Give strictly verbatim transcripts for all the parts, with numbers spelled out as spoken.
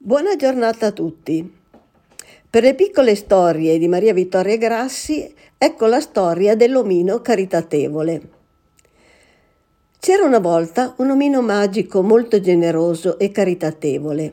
Buona giornata a tutti. Per le piccole storie di Maria Vittoria Grassi, ecco la storia dell'omino caritatevole. C'era una volta un omino magico molto generoso e caritatevole.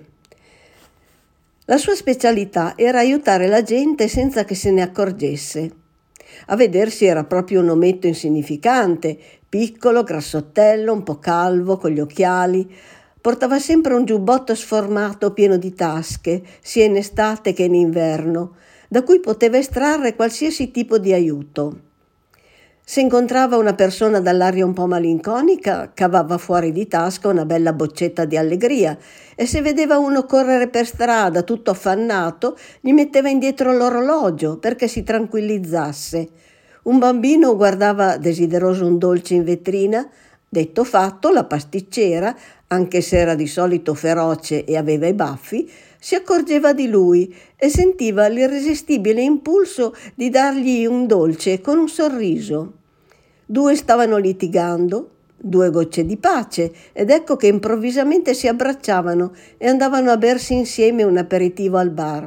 La sua specialità era aiutare la gente senza che se ne accorgesse. A vedersi era proprio un ometto insignificante, piccolo, grassottello, un po' calvo, con gli occhiali. Portava sempre un giubbotto sformato pieno di tasche, sia in estate che in inverno, da cui poteva estrarre qualsiasi tipo di aiuto. Se incontrava una persona dall'aria un po' malinconica, cavava fuori di tasca una bella boccetta di allegria, e se vedeva uno correre per strada tutto affannato, gli metteva indietro l'orologio perché si tranquillizzasse. Un bambino guardava desideroso un dolce in vetrina. Detto fatto, la pasticcera, anche se era di solito feroce e aveva i baffi, si accorgeva di lui e sentiva l'irresistibile impulso di dargli un dolce con un sorriso. Due stavano litigando, due gocce di pace, ed ecco che improvvisamente si abbracciavano e andavano a bersi insieme un aperitivo al bar.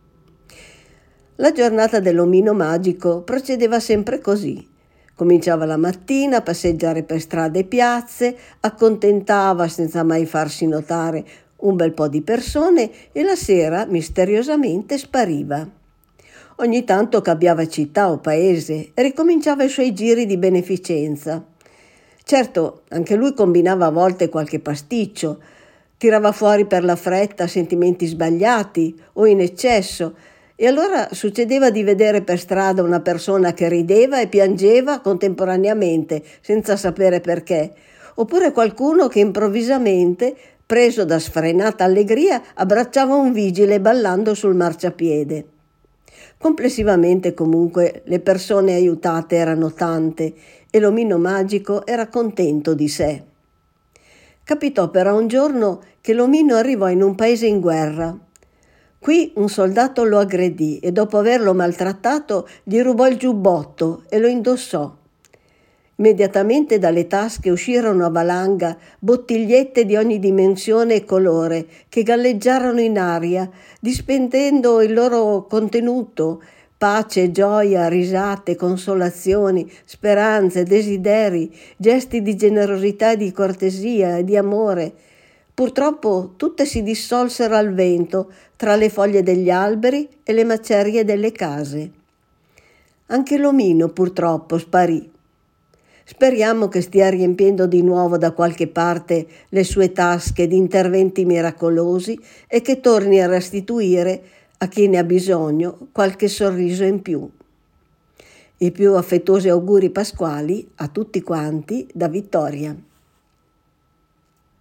La giornata dell'omino magico procedeva sempre così. Cominciava la mattina a passeggiare per strade e piazze, accontentava senza mai farsi notare un bel po' di persone e la sera misteriosamente spariva. Ogni tanto cambiava città o paese e ricominciava i suoi giri di beneficenza. Certo, anche lui combinava a volte qualche pasticcio, tirava fuori per la fretta sentimenti sbagliati o in eccesso, e allora succedeva di vedere per strada una persona che rideva e piangeva contemporaneamente, senza sapere perché, oppure qualcuno che improvvisamente, preso da sfrenata allegria, abbracciava un vigile ballando sul marciapiede. Complessivamente, comunque, le persone aiutate erano tante e l'omino magico era contento di sé. Capitò però un giorno che l'omino arrivò in un paese in guerra. Qui un soldato lo aggredì e dopo averlo maltrattato gli rubò il giubbotto e lo indossò. Immediatamente dalle tasche uscirono a valanga bottigliette di ogni dimensione e colore che galleggiarono in aria, dispendendo il loro contenuto: pace, gioia, risate, consolazioni, speranze, desideri, gesti di generosità e di cortesia e di amore. Purtroppo tutte si dissolsero al vento tra le foglie degli alberi e le macerie delle case. Anche l'omino purtroppo sparì. Speriamo che stia riempiendo di nuovo da qualche parte le sue tasche di interventi miracolosi e che torni a restituire a chi ne ha bisogno qualche sorriso in più. I più affettuosi auguri pasquali a tutti quanti da Vittoria.